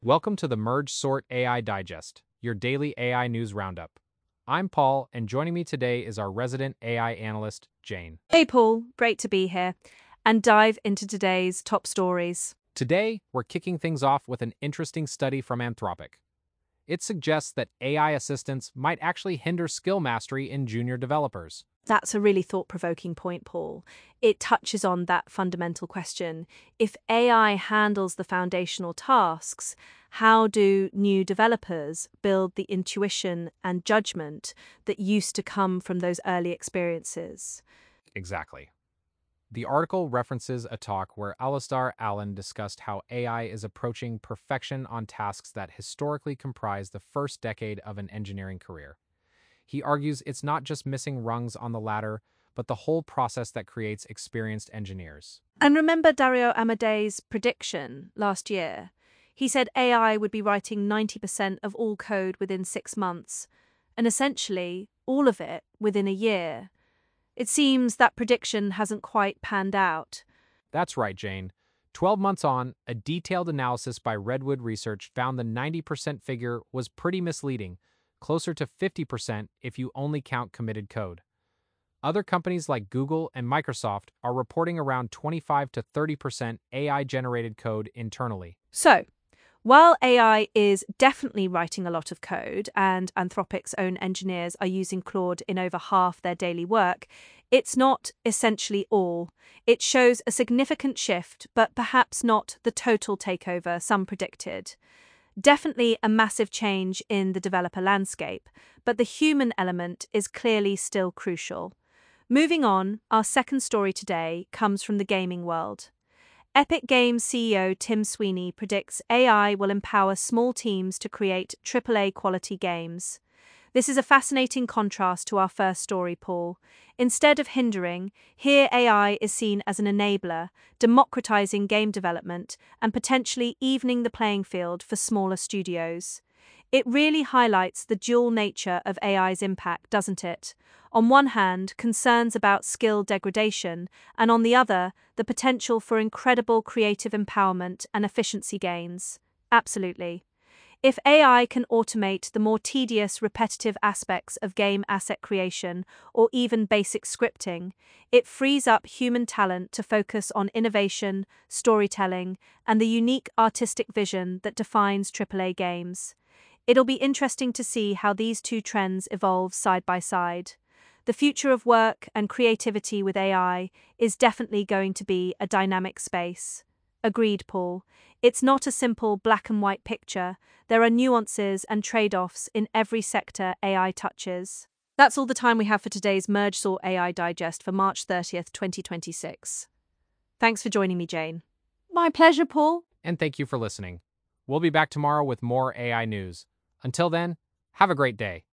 Welcome to the Merge Sort AI Digest, your daily AI news roundup. I'm Paul, and joining me today is our resident AI analyst, Jane. Hey, Paul, great to be here and dive into today's top stories. Today, we're kicking things off with an interesting study from Anthropic. It suggests that AI assistants might actually hinder skill mastery in junior developers. That's a really thought provoking point, Paul. It touches on that fundamental question. If AI handles the foundational tasks, how do new developers build the intuition and judgment that used to come from those early experiences? Exactly. The article references a talk where Alistar Allen discussed how AI is approaching perfection on tasks that historically comprise the first decade of an engineering career. He argues it's not just missing rungs on the ladder, but the whole process that creates experienced engineers. And remember Dario Amadei's prediction last year? He said AI would be writing 90% of all code within 6 months, and essentially all of it within a year. It seems that prediction hasn't quite panned out. That's right, Jane. 12 months on, a detailed analysis by Redwood Research found the 90% figure was pretty misleading, closer to 50% if you only count committed code. Other companies like Google and Microsoft are reporting around 25 to 30% AI-generated code internally. So, while AI is definitely writing a lot of code, and Anthropic's own engineers are using Claude in over half their daily work, it's not essentially all. It shows a significant shift, but perhaps not the total takeover some predicted. Definitely a massive change in the developer landscape, but the human element is clearly still crucial. Moving on, our second story today comes from the gaming world. Epic Games CEO Tim Sweeney predicts AI will empower small teams to create AAA quality games. This is a fascinating contrast to our first story, Paul. Instead of hindering, here AI is seen as an enabler, democratizing game development and potentially evening the playing field for smaller studios. It really highlights the dual nature of AI's impact, doesn't it? On one hand, concerns about skill degradation, and on the other, the potential for incredible creative empowerment and efficiency gains. Absolutely. If AI can automate the more tedious, repetitive aspects of game asset creation or even basic scripting, it frees up human talent to focus on innovation, storytelling, and the unique artistic vision that defines AAA games. It'll be interesting to see how these two trends evolve side by side. The future of work and creativity with AI is definitely going to be a dynamic space. Agreed, Paul. It's not a simple black and white picture. There are nuances and trade-offs in every sector AI touches. That's all the time we have for today's Merge Sort AI Digest for March 30th, 2026. Thanks for joining me, Jane. My pleasure, Paul. And thank you for listening. We'll be back tomorrow with more AI news. Until then, have a great day.